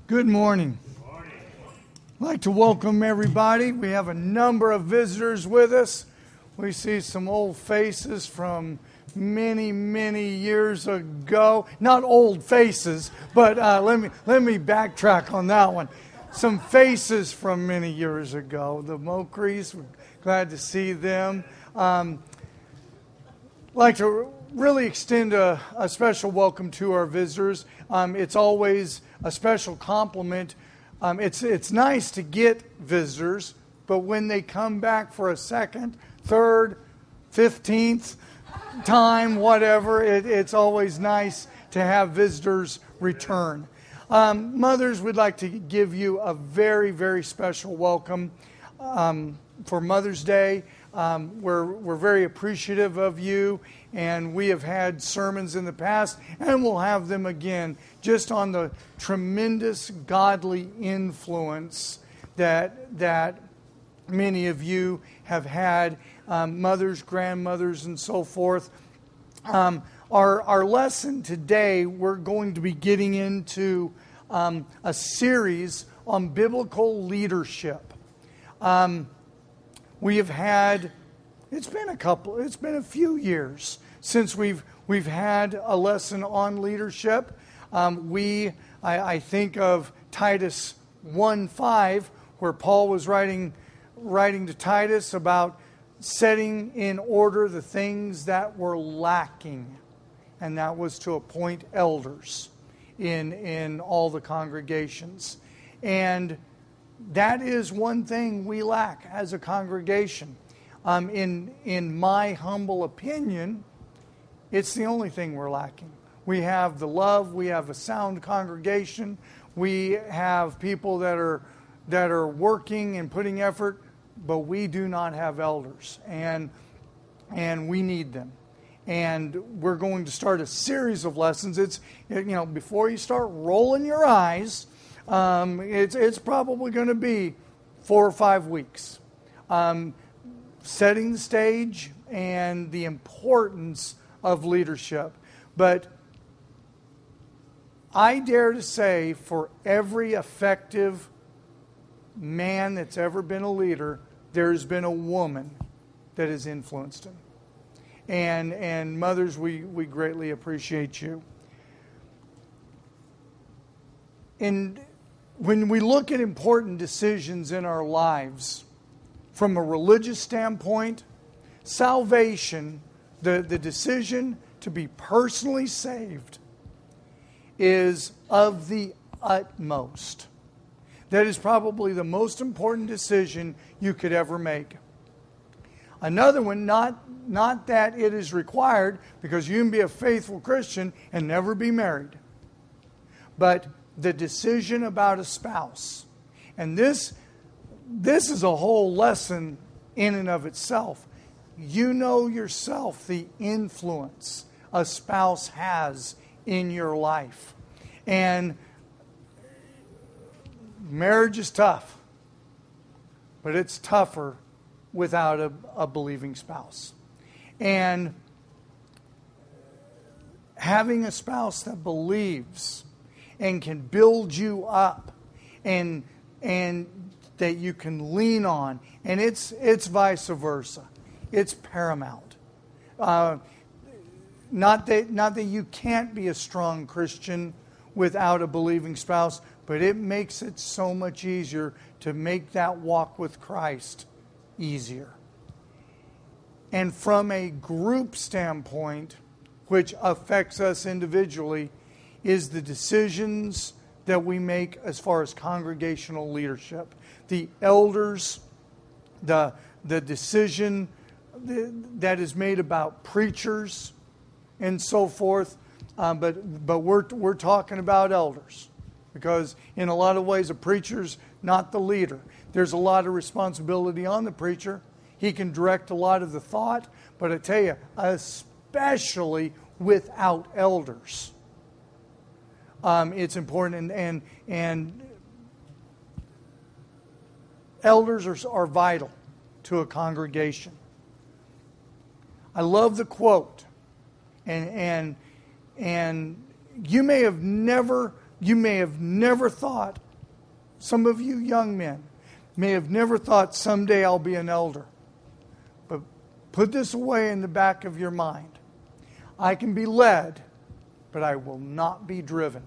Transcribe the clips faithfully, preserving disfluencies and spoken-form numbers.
Good morning. I'd like to welcome everybody. We have a number of visitors with us. We see some old faces from many, many years ago. Not old faces, but uh, let me let me backtrack on that one. Some faces from many years ago. The Mokries, we're glad to see them. Um, I'd like to really extend a, a special welcome to our visitors. Um, it's always a special compliment. Um, it's it's nice to get visitors, but when they come back for a second, third, fifteenth time, whatever, it, it's always nice to have visitors return. Um, mothers, we'd like to give you a very, very special welcome um, for Mother's Day. Um, we're we're very appreciative of you, and we have had sermons in the past, and we'll have them again, just on the tremendous godly influence that that many of you have had, um, mothers, grandmothers, and so forth. Um, our our lesson today, we're going to be getting into um, a series on biblical leadership. Um, We have had, it's been a couple, it's been a few years since we've we've had a lesson on leadership. Um, we, I, I think of Titus one five, where Paul was writing writing to Titus about setting in order the things that were lacking, and that was to appoint elders in in all the congregations. And that is one thing we lack as a congregation. Um, in in my humble opinion, it's the only thing we're lacking. We have the love. We have a sound congregation. We have people that are that are working and putting effort, but we do not have elders, and and we need them. And we're going to start a series of lessons. It's you know before you start rolling your eyes. Um, it's it's probably going to be four or five weeks, um, setting the stage and the importance of leadership. But I dare to say, for every effective man that's ever been a leader, there's been a woman that has influenced him. And and mothers, we, we greatly appreciate you. And when we look at important decisions in our lives, from a religious standpoint, salvation, the, the decision to be personally saved, is of the utmost. That is probably the most important decision you could ever make. Another one, not, not that it is required, because you can be a faithful Christian and never be married, but the decision about a spouse. And this, this is a whole lesson in and of itself. You know yourself the influence a spouse has in your life. And marriage is tough, but it's tougher without a, a believing spouse. And having a spouse that believes and can build you up, and and that you can lean on, and it's it's vice versa. It's paramount. Uh, not that not that you can't be a strong Christian without a believing spouse, but it makes it so much easier to make that walk with Christ easier. And from a group standpoint, which affects us individually, is the decisions that we make as far as congregational leadership. The elders, the, the decision that is made about preachers and so forth. Uh, but but we're, we're talking about elders, because in a lot of ways a preacher's not the leader. There's a lot of responsibility on the preacher. He can direct a lot of the thought, but I tell you, especially without elders, Um, it's important, and and, and elders are, are vital to a congregation. I love the quote, and and and you may have never You may have never thought, some of you young men may have never thought someday I'll be an elder. But put this away in the back of your mind. I can be led, but I will not be driven.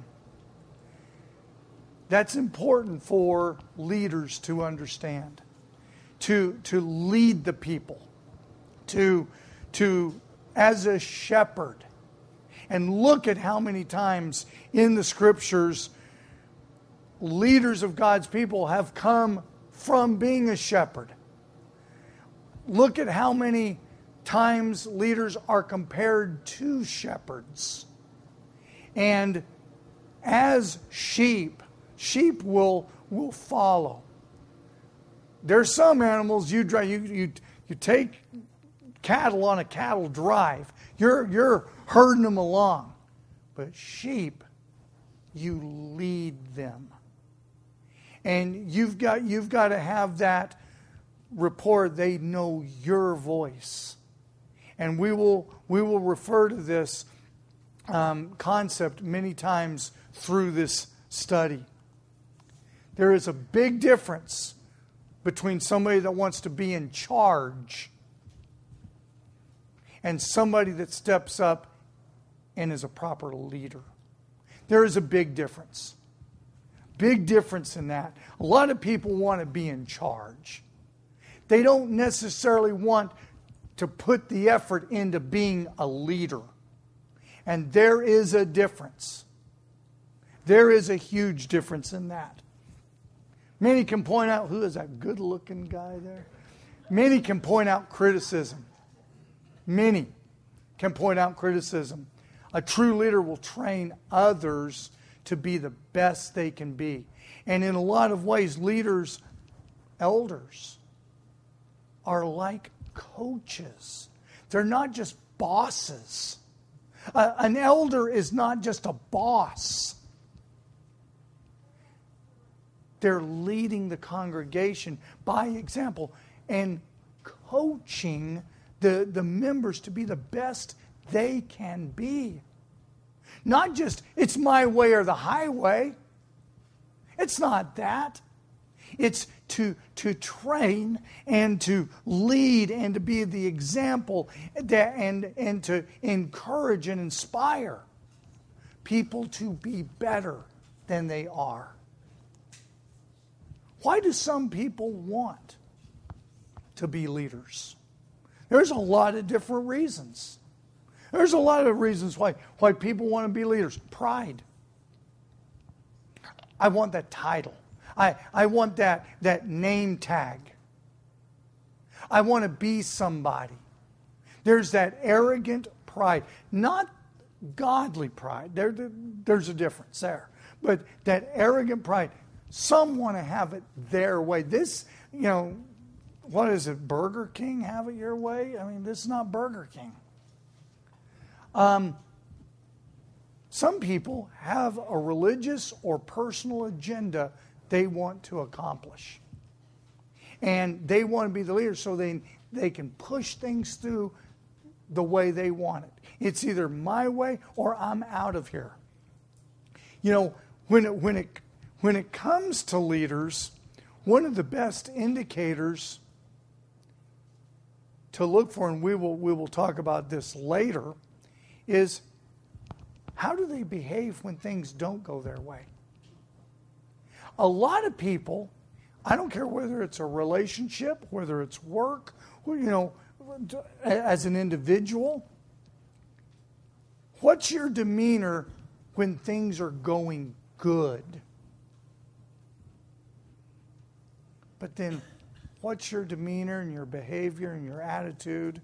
That's important for leaders to understand. To, to lead the people. To, to, as a shepherd. And look at how many times in the Scriptures leaders of God's people have come from being a shepherd. Look at how many times leaders are compared to shepherds. And as sheep, sheep will, will follow. There's some animals you drive, you, you, you take cattle on a cattle drive. You're, you're herding them along. But sheep, you lead them. And you've got, you've got to have that rapport. They know your voice. And we will, we will refer to this um, concept many times through this study. There is a big difference between somebody that wants to be in charge and somebody that steps up and is a proper leader. There is a big difference. Big difference in that. A lot of people want to be in charge. They don't necessarily want to put the effort into being a leader. And there is a difference. There is a huge difference in that. Many can point out, who is that good-looking guy there? Many can point out criticism. Many can point out criticism. A true leader will train others to be the best they can be. And in a lot of ways, leaders, elders, are like coaches. They're not just bosses. Uh, an elder is not just a boss. They're leading the congregation by example and coaching the, the members to be the best they can be. Not just, it's my way or the highway. It's not that. It's to, to train and to lead and to be the example that, and, and to encourage and inspire people to be better than they are. Why do some people want to be leaders? There's a lot of different reasons. There's a lot of reasons why, why people want to be leaders. Pride. I want that title. I, I want that, that name tag. I want to be somebody. There's that arrogant pride. Not godly pride. There, there, there's a difference there. But that arrogant pride. Some want to have it their way. This, you know, what is it? Burger King, have it your way? I mean, this is not Burger King. Um, some people have a religious or personal agenda they want to accomplish. And they want to be the leader so they, they can push things through the way they want it. It's either my way or I'm out of here. You know, when it, when it, when it comes to leaders, one of the best indicators to look for, and we will, we will talk about this later, is how do they behave when things don't go their way? A lot of people, I don't care whether it's a relationship, whether it's work, or, you know, as an individual, what's your demeanor when things are going good? But then, what's your demeanor and your behavior and your attitude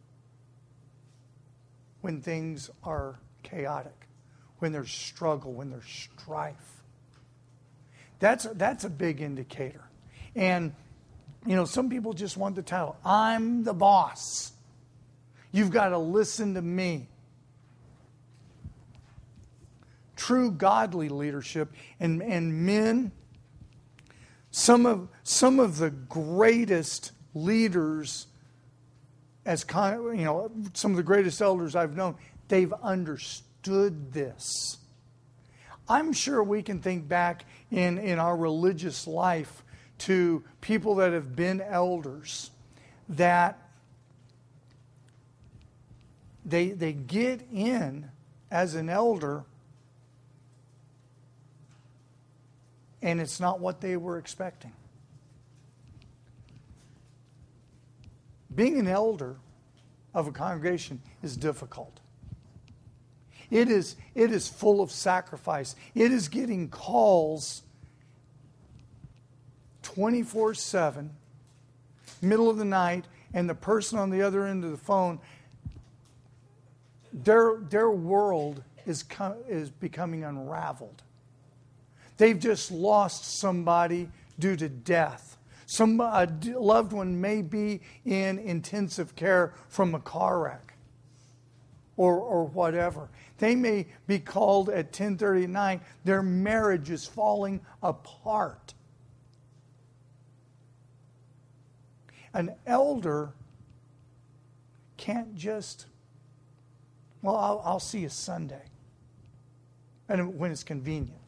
when things are chaotic, when there's struggle, when there's strife? That's, that's a big indicator. And, you know, some people just want the title, I'm the boss. You've got to listen to me. True godly leadership and, and men, some of, some of the greatest leaders, as con, you know, some of the greatest elders I've known, they've understood this. I'm sure we can think back in, in our religious life to people that have been elders, that they, they get in as an elder and it's not what they were expecting. Being an elder of a congregation is difficult. It is, it is full of sacrifice. It is getting calls twenty-four seven, middle of the night, and the person on the other end of the phone, their, their world is, is becoming unraveled. They've just lost somebody due to death. Some a loved one may be in intensive care from a car wreck or, or whatever. They may be called at ten thirty at night. Their marriage is falling apart. An elder can't just, well, I'll, I'll see you Sunday, and when it's convenient.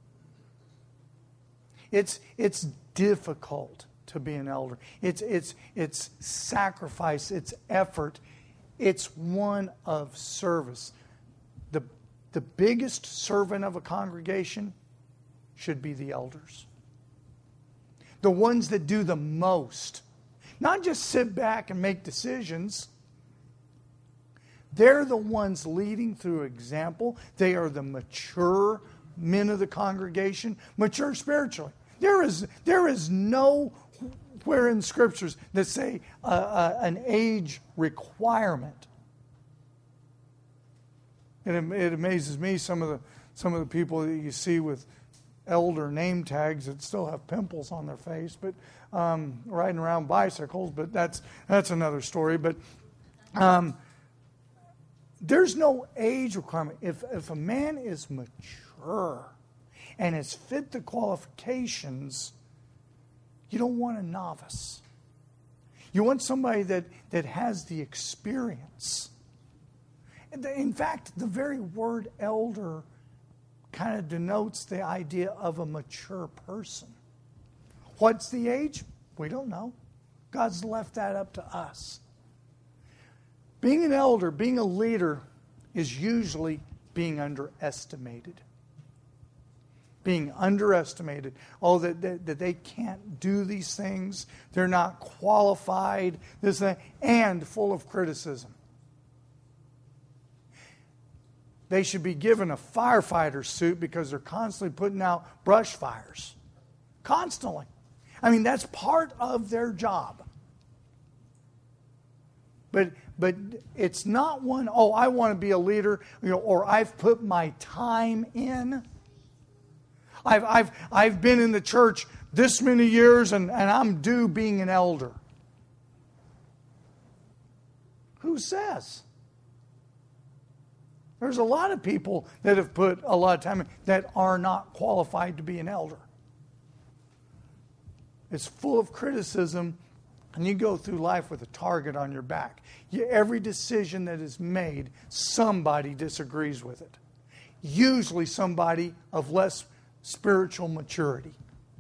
It's it's difficult to be an elder. It's it's it's sacrifice. It's effort. It's one of service. The the biggest servant of a congregation should be the elders. The ones that do the most. Not just sit back and make decisions. They're the ones leading through example. They are the mature men of the congregation, mature spiritually. There is there is nowhere in Scriptures that say uh, uh, an age requirement. It, it amazes me some of the some of the people that you see with elder name tags that still have pimples on their face, but um, riding around bicycles. But that's that's another story. But um, there's no age requirement. If if a man is mature and has fit the qualifications, you don't want a novice. You want somebody that, that has the experience. In fact, the very word elder kind of denotes the idea of a mature person. What's the age? We don't know. God's left that up to us. Being an elder, being a leader, is usually being underestimated. Being underestimated. Oh, that, that, that they can't do these things. They're not qualified. This, that, and full of criticism. They should be given a firefighter suit because they're constantly putting out brush fires. Constantly. I mean, that's part of their job. But but it's not one, oh, I want to be a leader, you know, or I've put my time in. I've I've I've been in the church this many years and, and I'm due being an elder. Who says? There's a lot of people that have put a lot of time in that are not qualified to be an elder. It's full of criticism, and you go through life with a target on your back. You, every decision that is made, somebody disagrees with it. Usually somebody of less spiritual maturity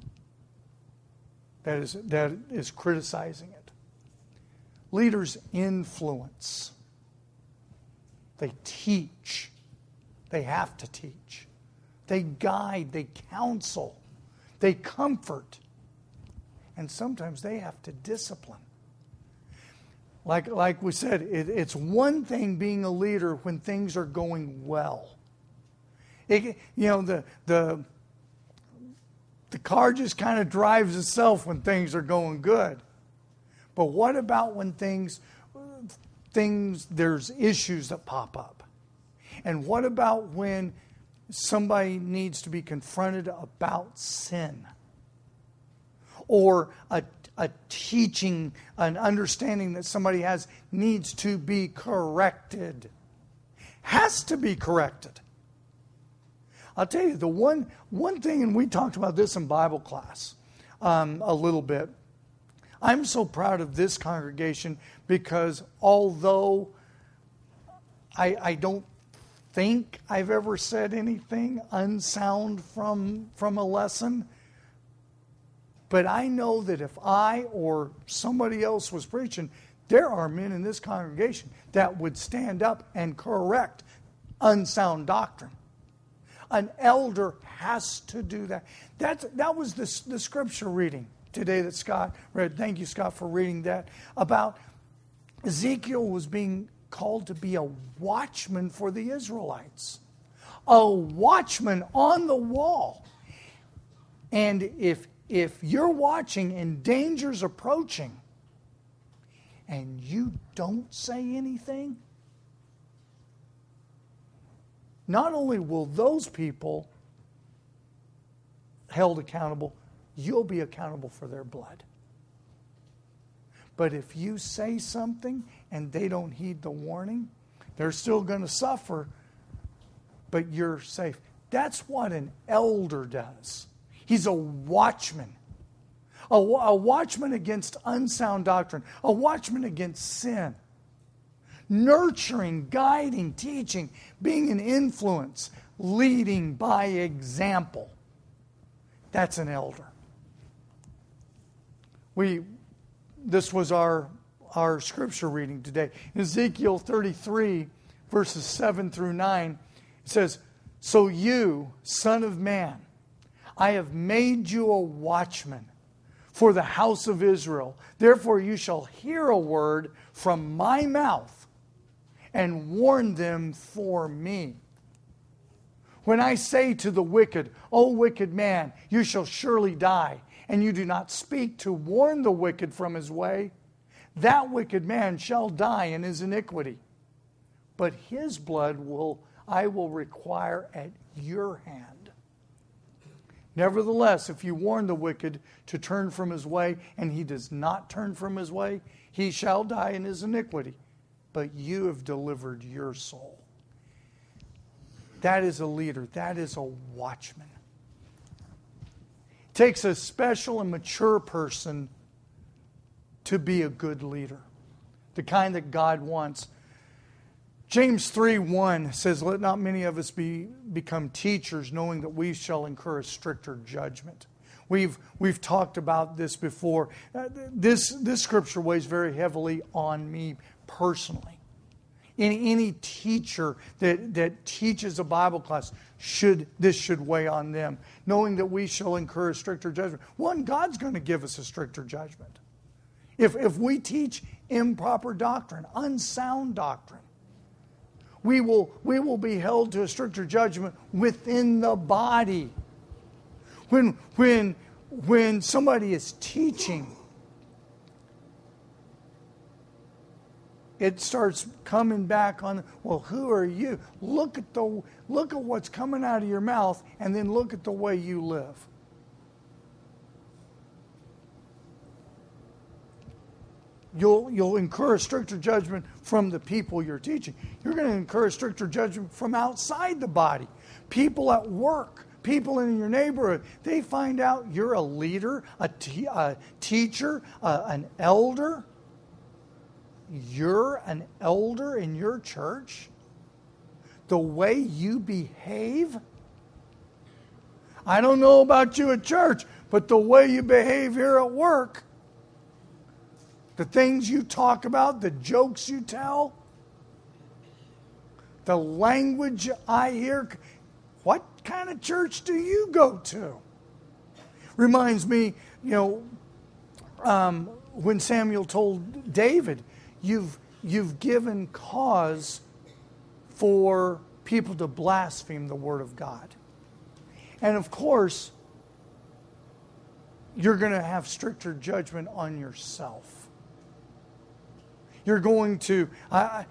that is, that is criticizing it. Leaders influence. They teach. They have to teach. They guide. They counsel. They comfort. And sometimes they have to discipline. Like, like we said, it, it's one thing being a leader when things are going well. It, you know, the the the car just kind of drives itself when things are going good. But what about when things things there's issues that pop up? And what about when somebody needs to be confronted about sin? Or a, a teaching, an understanding that somebody has needs to be corrected. Has to be corrected. I'll tell you, the one, one thing, and we talked about this in Bible class um, a little bit. I'm so proud of this congregation because although I, I don't think I've ever said anything unsound from, from a lesson. But I know that if I or somebody else was preaching, there are men in this congregation that would stand up and correct unsound doctrine. An elder has to do that. That's, that was the, the scripture reading today that Scott read. Thank you, Scott, for reading that. About Ezekiel was being called to be a watchman for the Israelites. A watchman on the wall. And if, if you're watching and danger's approaching and you don't say anything, not only will those people held accountable, you'll be accountable for their blood. But if you say something and they don't heed the warning, they're still going to suffer, but you're safe. That's what an elder does. He's a watchman. A, a watchman against unsound doctrine. A watchman against sin. Nurturing, guiding, teaching, being an influence, leading by example. That's an elder. We, this was our, our scripture reading today. Ezekiel thirty-three, verses seven through nine, it says, "So you, son of man, I have made you a watchman for the house of Israel. Therefore you shall hear a word from my mouth and warn them for me. When I say to the wicked, O wicked man, you shall surely die, and you do not speak to warn the wicked from his way, that wicked man shall die in his iniquity. But his blood will I will require at your hand. Nevertheless, if you warn the wicked to turn from his way, and he does not turn from his way, he shall die in his iniquity. But you have delivered your soul." That is a leader. That is a watchman. It takes a special and mature person to be a good leader. The kind that God wants. James three one says, "Let not many of us be become teachers, knowing that we shall incur a stricter judgment." We've we've talked about this before. Uh, this this scripture weighs very heavily on me personally. Any, any teacher that, that teaches a Bible class, should this should weigh on them, knowing that we shall incur a stricter judgment. One, God's going to give us a stricter judgment. If, if we teach improper doctrine, unsound doctrine, we will, we will be held to a stricter judgment within the body. When, when, when somebody is teaching, it starts coming back on, well, who are you? Look at the look at what's coming out of your mouth, and then look at the way you live. You'll you'll incur a stricter judgment from the people you're teaching. You're going to incur a stricter judgment from outside the body. People at work, people in your neighborhood, they find out you're a leader, a, te- a teacher, uh, an elder. You're an elder in your church? The way you behave? I don't know about you at church, but the way you behave here at work, the things you talk about, the jokes you tell, the language I hear, what kind of church do you go to? Reminds me, you know, um, when Samuel told David, You've, you've given cause for people to blaspheme the Word of God. And of course, you're going to have stricter judgment on yourself. You're going to, I,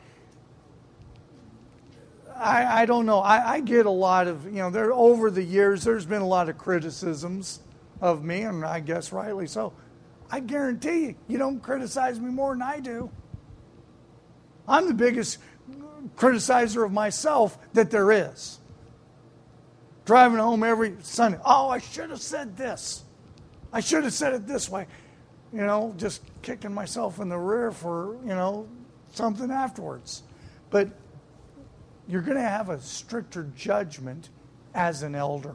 I, I don't know, I, I get a lot of, you know, there over the years, there's been a lot of criticisms of me, and I guess rightly so. I guarantee you, you don't criticize me more than I do. I'm the biggest criticizer of myself that there is. Driving home every Sunday. Oh, I should have said this. I should have said it this way. You know, just kicking myself in the rear for, you know, something afterwards. But you're going to have a stricter judgment as an elder.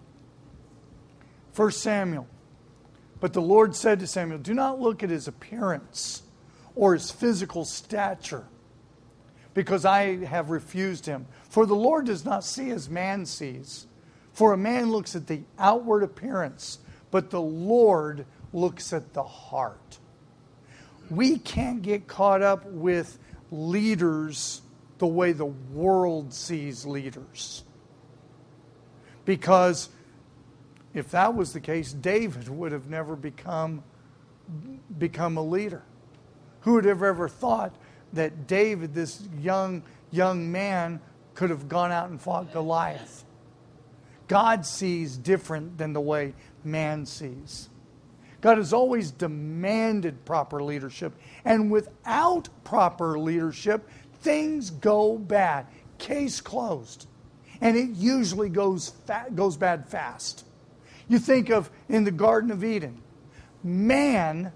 First Samuel. But the Lord said to Samuel, do not look at his appearance or his physical stature, because I have refused him. For the Lord does not see as man sees. For a man looks at the outward appearance, but the Lord looks at the heart. We can't get caught up with leaders the way the world sees leaders. Because if that was the case, David would have never become, become a leader. Who would have ever thought that David, this young, young man, could have gone out and fought Goliath? God sees different than the way man sees. God has always demanded proper leadership. And without proper leadership, things go bad. Case closed. And it usually goes fa- goes bad fast. You think of in the Garden of Eden. Man,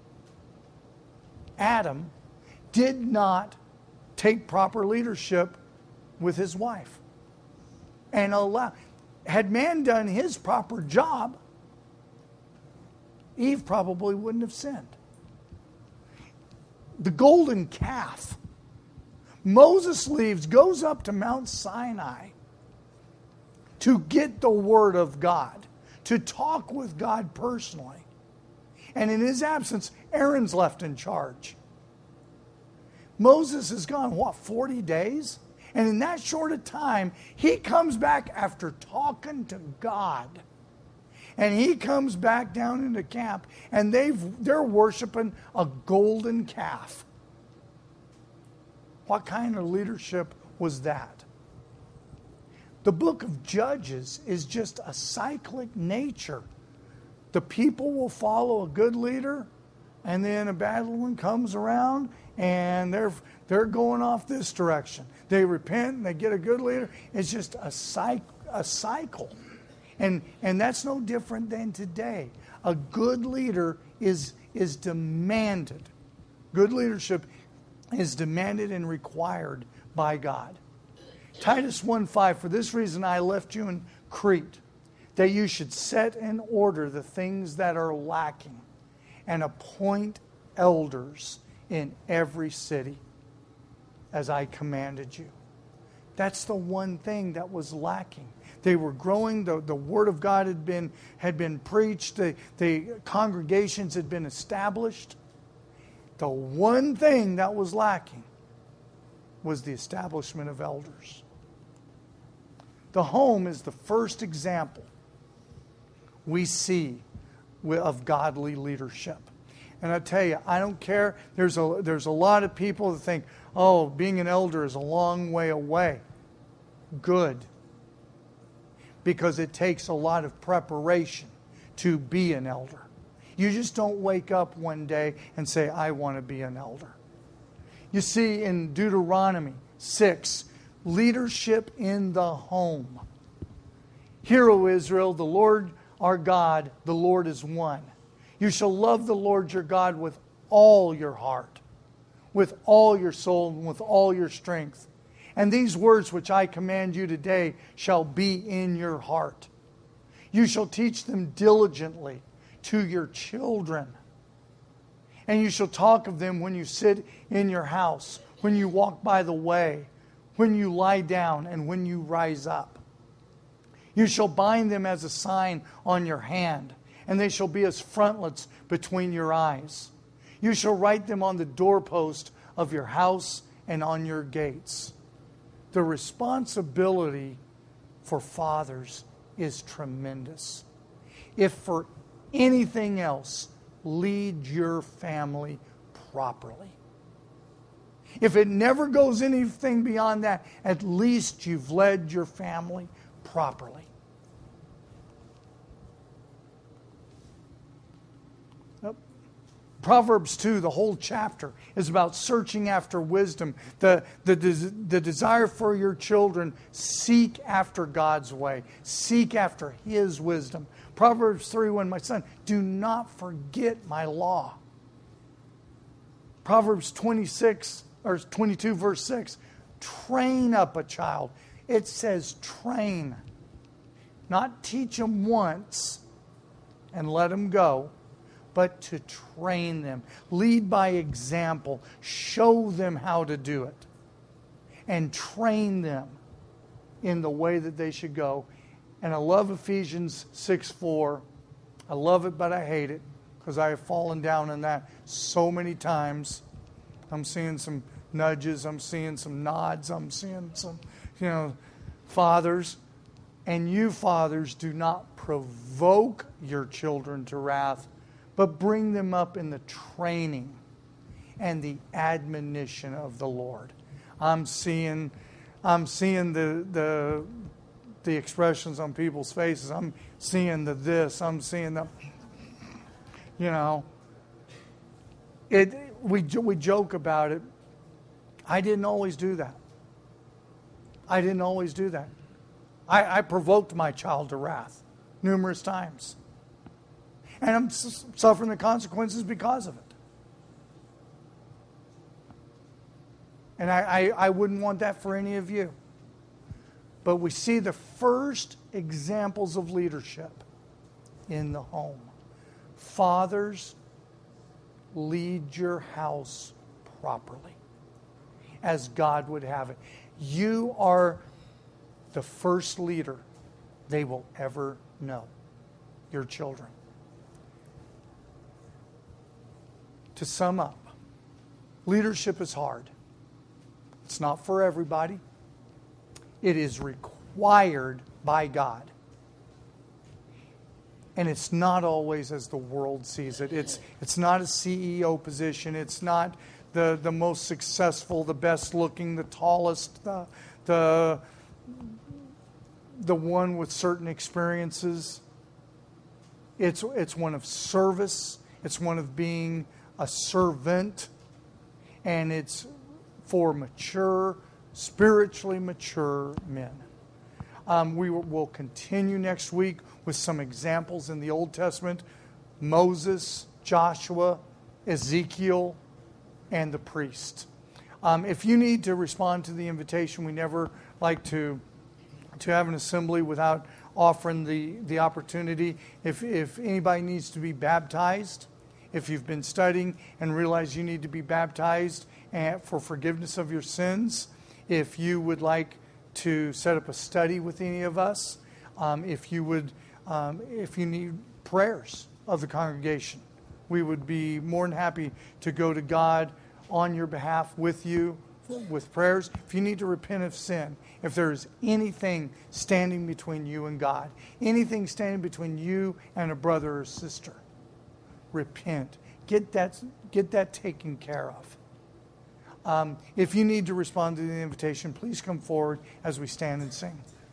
Adam, did not take proper leadership with his wife. And allow, had man done his proper job, Eve probably wouldn't have sinned. The golden calf. Moses leaves, goes up to Mount Sinai to get the word of God, to talk with God personally. And in his absence, Aaron's left in charge. Moses has gone, what, forty days? And in that short a time, he comes back after talking to God. And he comes back down into camp, and they've, they're worshiping a golden calf. What kind of leadership was that? The book of Judges is just a cyclic nature. The people will follow a good leader, and then a bad one comes around, and they're they're going off this direction. They repent, and they get a good leader. It's just a, cyc- a cycle. And and that's no different than today. A good leader is, is demanded. Good leadership is demanded and required by God. Titus one five, for this reason I left you in Crete, that you should set in order the things that are lacking, and appoint elders in every city, as I commanded you. That's the one thing that was lacking. They were growing. The, the Word of God had been, had been preached. The, the congregations had been established. The one thing that was lacking was the establishment of elders. The home is the first example we see of godly leadership. And I tell you, I don't care. There's a, there's a lot of people that think, oh, being an elder is a long way away. Good. Because it takes a lot of preparation to be an elder. You just don't wake up one day and say, I want to be an elder. You see in Deuteronomy six, leadership in the home. Hear, O Israel, the Lord our God, the Lord is one. You shall love the Lord your God with all your heart, with all your soul, and with all your strength. And these words which I command you today shall be in your heart. You shall teach them diligently to your children. And you shall talk of them when you sit in your house, when you walk by the way, when you lie down, and when you rise up. You shall bind them as a sign on your hand, and they shall be as frontlets between your eyes. You shall write them on the doorpost of your house and on your gates. The responsibility for fathers is tremendous. If for anything else, lead your family properly. If it never goes anything beyond that, at least you've led your family properly. Proverbs two, the whole chapter, is about searching after wisdom. The, the, the desire for your children, seek after God's way. Seek after His wisdom. Proverbs three one, my son, do not forget my law. Proverbs twenty-six, or twenty-two verse six, train up a child. It says train. Not teach them once and let them go, but to train them. Lead by example. Show them how to do it. And train them in the way that they should go. And I love Ephesians six four. I love it, but I hate it, because I have fallen down in that so many times. I'm seeing some nudges. I'm seeing some nods. I'm seeing some, you know, fathers. And you, fathers, do not provoke your children to wrath, but bring them up in the training and the admonition of the Lord. I'm seeing, I'm seeing the the the expressions on people's faces. I'm seeing the this. I'm seeing the, you know, it. We we joke about it. I didn't always do that. I didn't always do that. I, I provoked my child to wrath numerous times. And I'm s- suffering the consequences because of it. And I, I, I wouldn't want that for any of you. But we see the first examples of leadership in the home. Fathers, lead your house properly, as God would have it. You are the first leader they will ever know, your children. To sum up, leadership is hard. It's not for everybody. It is required by God. And it's not always as the world sees it. It's it's not a C E O position. It's not the, the most successful, the best looking, the tallest, the, the, the one with certain experiences. It's, it's one of service. It's one of being a servant. And it's for mature, spiritually mature men. Um, we will continue next week with some examples in the Old Testament. Moses, Joshua, Ezekiel, and the priest. Um, if you need to respond to the invitation, we never like to, to have an assembly without offering the, the opportunity. If, if anybody needs to be baptized, if you've been studying and realize you need to be baptized and for forgiveness of your sins, if you would like to set up a study with any of us, um, if you would, um, if you need prayers of the congregation, we would be more than happy to go to God on your behalf with you with prayers. If you need to repent of sin, if there is anything standing between you and God, anything standing between you and a brother or sister, repent. Get that, get that taken care of. Um, if you need to respond to the invitation, please come forward as we stand and sing.